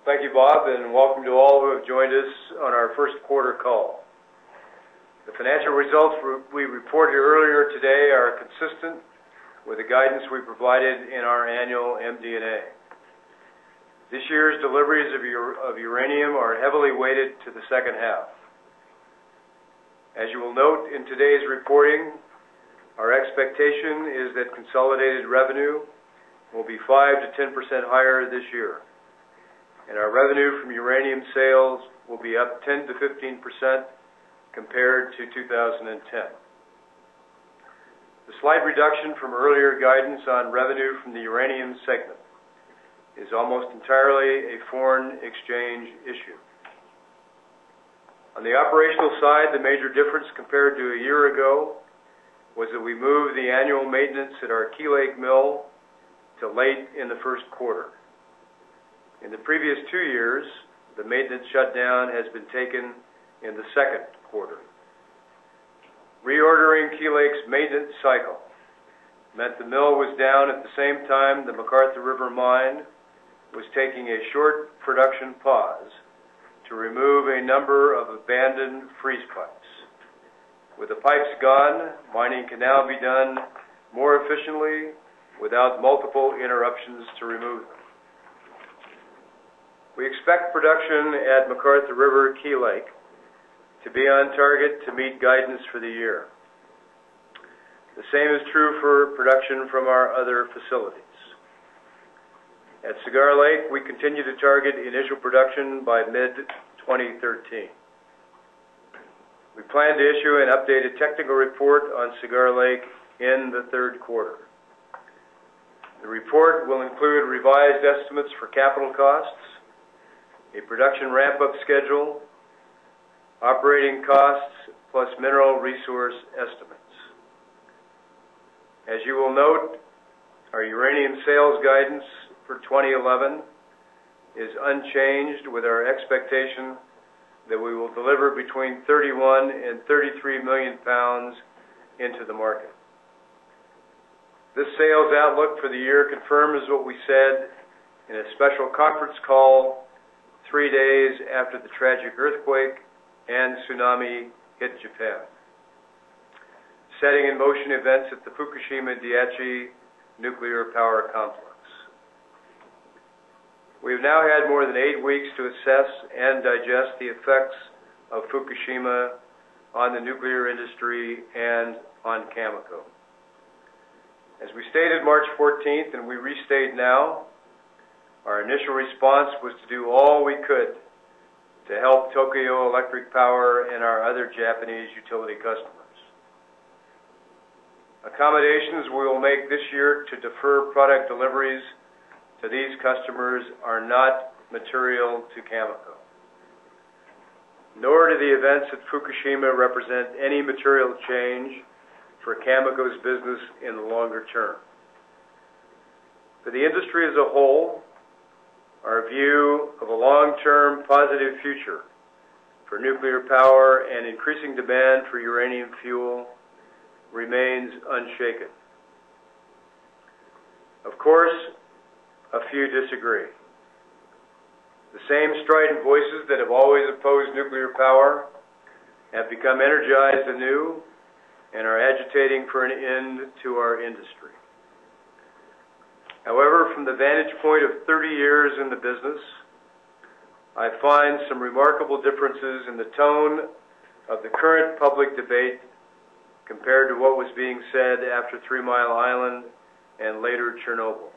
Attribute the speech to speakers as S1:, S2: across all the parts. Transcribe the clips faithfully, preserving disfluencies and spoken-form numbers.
S1: Thank you, Bob, and welcome to all who have joined us on our first quarter call. The financial results we reported earlier today are consistent with the guidance we provided in our annual M D and A. This year's deliveries of, ur of uranium are heavily weighted to the second half. As you will note in today's reporting, our expectation is that consolidated revenue will be five to ten percent higher this year, and our revenue from uranium sales will be up ten to fifteen percent compared to two thousand ten. The slight reduction from earlier guidance on revenue from the uranium segment is almost entirely a foreign exchange issue. On the operational side, the major difference compared to a year ago was that we moved the annual maintenance at our Key Lake mill to late in the first quarter. In the previous two years, the maintenance shutdown has been taken in the second quarter. Reordering Key Lake's maintenance cycle meant the mill was down at the same time the McArthur River mine was taking a short production pause to remove a number of abandoned freeze pipes. With the pipes gone, mining can now be done more efficiently without multiple interruptions to remove them. We expect production at McArthur River Key Lake to be on target to meet guidance for the year. The same is true for production from our other facilities. At Cigar Lake, we continue to target initial production by mid twenty thirteen. We plan to issue an updated technical report on Cigar Lake in the third quarter. The report will include revised estimates for capital costs, a production ramp-up schedule, operating costs, plus mineral resource estimates. As you will note, our uranium sales guidance for twenty eleven is unchanged, with our expectation that we will deliver between thirty-one and thirty-three million pounds into the market. This sales outlook for the year confirms what we said in a special conference call three days after the tragic earthquake and tsunami hit Japan, setting in motion events at the Fukushima Daiichi nuclear power complex. We've now had more than eight weeks to assess and digest the effects of Fukushima on the nuclear industry and on Cameco. As we stated March fourteenth, and we restate now, our initial response was to do all we could to help Tokyo Electric Power and our other Japanese utility customers. Accommodations we will make this year to defer product deliveries to these customers are not material to Cameco. Nor do the events at Fukushima represent any material change for Cameco's business in the longer term. For the industry as a whole, our view of a long-term positive future for nuclear power and increasing demand for uranium fuel remains unshaken. Of course, a few disagree. The same strident voices that have always opposed nuclear power have become energized anew and are agitating for an end to our industry. However, from the vantage point of thirty years in the business, I find some remarkable differences in the tone of the current public debate compared to what was being said after Three Mile Island and later Chernobyl.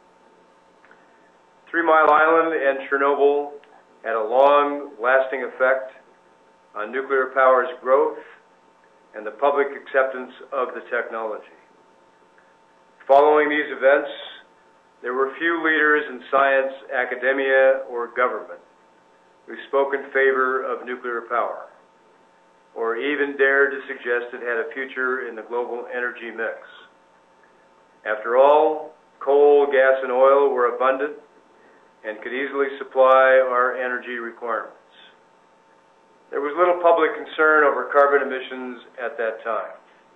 S1: Three Mile Island and Chernobyl had a long-lasting effect on nuclear power's growth and the public acceptance of the technology. Following these events, there were few leaders in science, academia, or government who spoke in favor of nuclear power, or even dared to suggest it had a future in the global energy mix. After all, coal, gas, and oil were abundant and could easily supply our energy requirements. There was little public concern over carbon emissions at that time.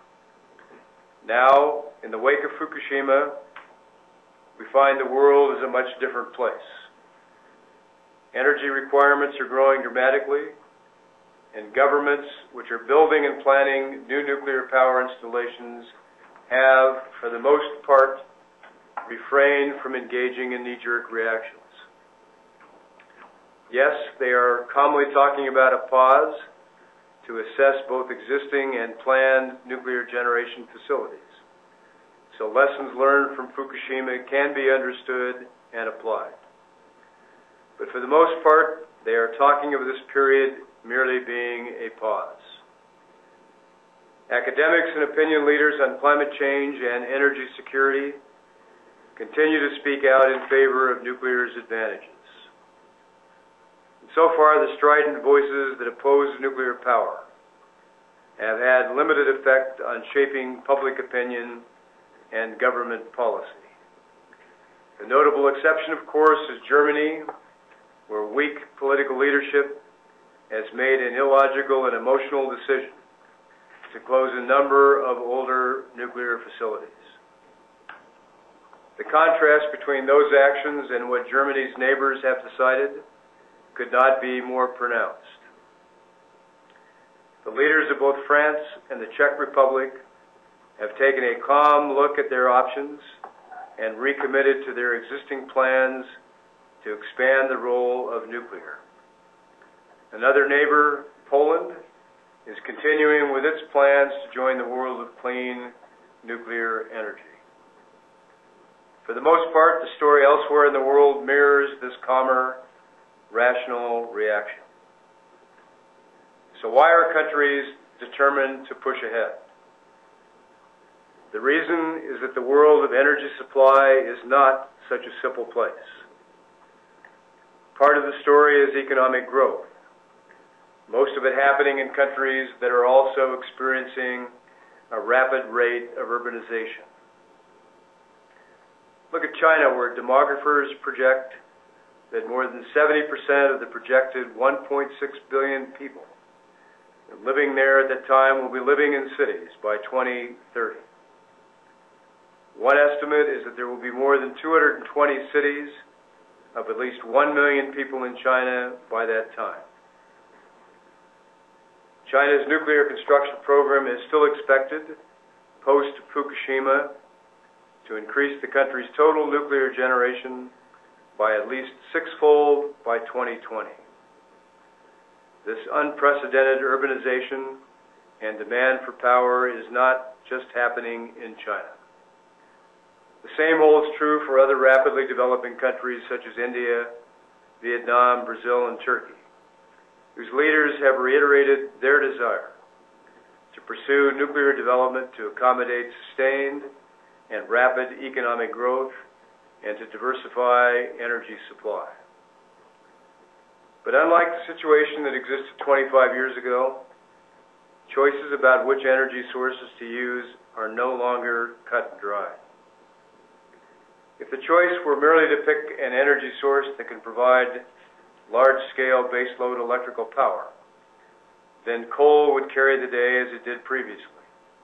S1: Now, in the wake of Fukushima, we find the world is a much different place. Energy requirements are growing dramatically, and governments which are building and planning new nuclear power installations have, for the most part, refrained from engaging in knee-jerk reactions. Yes, they are calmly talking about a pause to assess both existing and planned nuclear generation facilities, so lessons learned from Fukushima can be understood and applied. But for the most part, they are talking of this period merely being a pause. Academics and opinion leaders on climate change and energy security continue to speak out in favor of nuclear's advantages. And so far, the strident voices that oppose nuclear power have had limited effect on shaping public opinion and government policy. The notable exception, of course, is Germany, where weak political leadership has made an illogical and emotional decision to close a number of older nuclear facilities. The contrast between those actions and what Germany's neighbors have decided could not be more pronounced. The leaders of both France and the Czech Republic have taken a calm look at their options and recommitted to their existing plans to expand the role of nuclear. Another neighbor, Poland, is continuing with its plans to join the world of clean nuclear energy. For the most part, the story elsewhere in the world mirrors this calmer, rational reaction. So why are countries determined to push ahead? The reason is that the world of energy supply is not such a simple place. Part of the story is economic growth, most of it happening in countries that are also experiencing a rapid rate of urbanization. Look at China, where demographers project that more than seventy percent of the projected one point six billion people living there at that time will be living in cities by twenty thirty. One estimate is that there will be more than two hundred twenty cities of at least one million people in China by that time. China's nuclear construction program is still expected, post-Fukushima, to increase the country's total nuclear generation by at least sixfold by twenty twenty. This unprecedented urbanization and demand for power is not just happening in China. The same holds true for other rapidly developing countries such as India, Vietnam, Brazil, and Turkey, whose leaders have reiterated their desire to pursue nuclear development to accommodate sustained and rapid economic growth and to diversify energy supply. But unlike the situation that existed twenty-five years ago, choices about which energy sources to use are no longer cut and dry. If the choice were merely to pick an energy source that can provide large-scale baseload electrical power, then coal would carry the day as it did previously.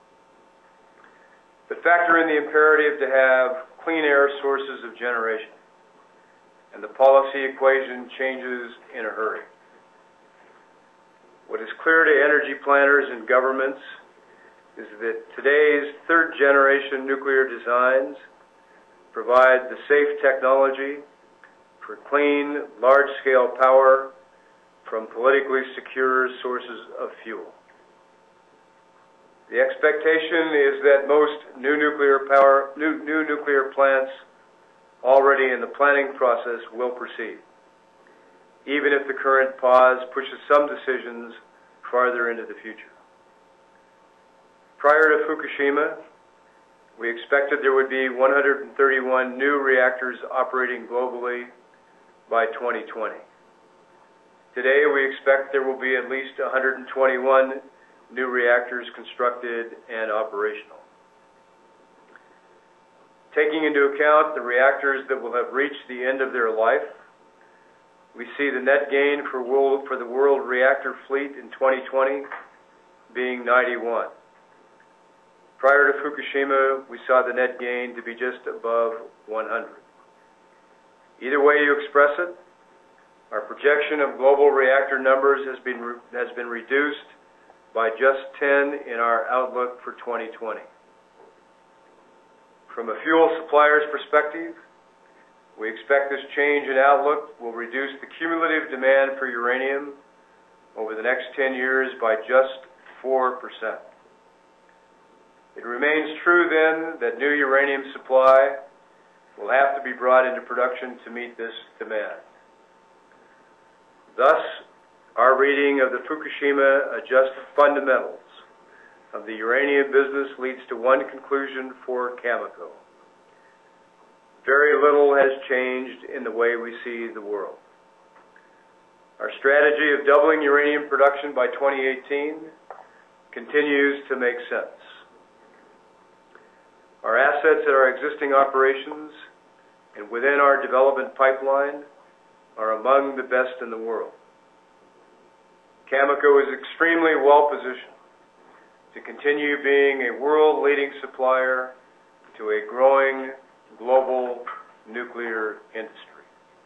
S1: But factor in the imperative to have clean air sources of generation, and the policy equation changes in a hurry. What is clear to energy planners and governments is that today's third-generation nuclear designs provide the safe technology for clean, large-scale power from politically secure sources of fuel. The expectation is that most new nuclear power, new, new nuclear plants already in the planning process will proceed, even if the current pause pushes some decisions farther into the future. Prior to Fukushima, we expected there would be one hundred thirty-one new reactors operating globally by twenty twenty. Today, we expect there will be at least one hundred twenty-one new reactors constructed and operational. Taking into account the reactors that will have reached the end of their life, we see the net gain for, world, for the world reactor fleet in twenty twenty being ninety-one. Prior to Fukushima, we saw the net gain to be just above one hundred. Either way you express it, Our projection of global reactor numbers has been, re has been reduced by just ten in our outlook for twenty twenty. From a fuel supplier's perspective, we expect this change in outlook will reduce the cumulative demand for uranium over the next ten years by just four percent. It remains true then that new uranium supply will have to be brought into production to meet this demand. Thus, our reading of the Fukushima adjusted fundamentals of the uranium business leads to one conclusion for Cameco. Very little has changed in the way we see the world. Our strategy of doubling uranium production by twenty eighteen continues to make sense. Our assets at our existing operations and within our development pipeline are among the best in the world. Cameco is extremely well positioned to continue being a world-leading supplier to a growing global nuclear industry.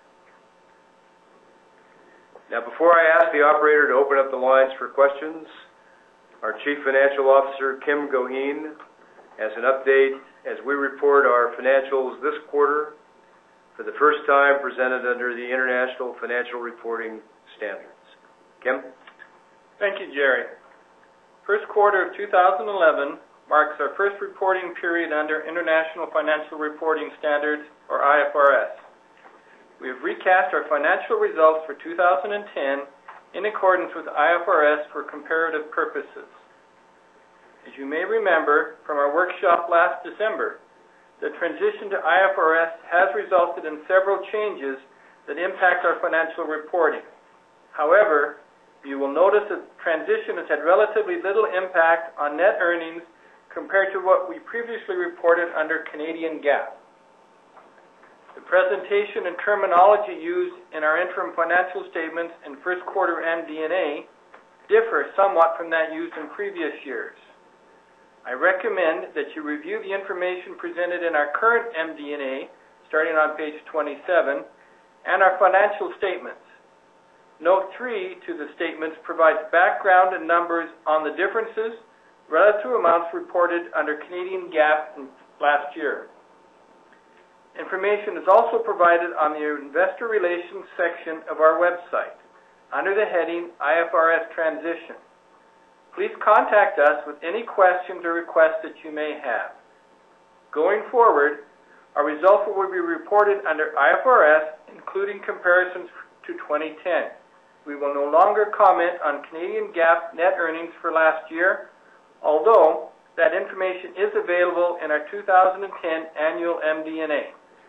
S1: Now, before I ask the operator to open up the lines for questions, our Chief Financial Officer, Kim Goheen, has an update as we report our financials this quarter for the first time presented under the International Financial Reporting Standards. Kim?
S2: Thank you, Jerry. First quarter of two thousand eleven marks our first reporting period under International Financial Reporting Standards, or I F R S. We have recast our financial results for two thousand ten in accordance with I F R S for comparative purposes. As you may remember from our workshop last December, the transition to I F R S has resulted in several changes that impact our financial reporting. However, you will notice that transition has had relatively little impact on net earnings compared to what we previously reported under Canadian GAAP. The presentation and terminology used in our interim financial statements and first quarter M D and A differ somewhat from that used in previous years. I recommend that you review the information presented in our current M D and A, starting on page twenty-seven, and our financial statements. Note three to the statements provides background and numbers on the differences relative to amounts reported under Canadian GAAP last year. Information is also provided on the Investor Relations section of our website under the heading I F R S Transition. Please contact us with any questions or requests that you may have. Going forward, our results will be reported under I F R S, including comparisons to twenty ten. We will no longer comment on Canadian GAAP net earnings for last year, although that information is available in our two thousand ten annual M D and A.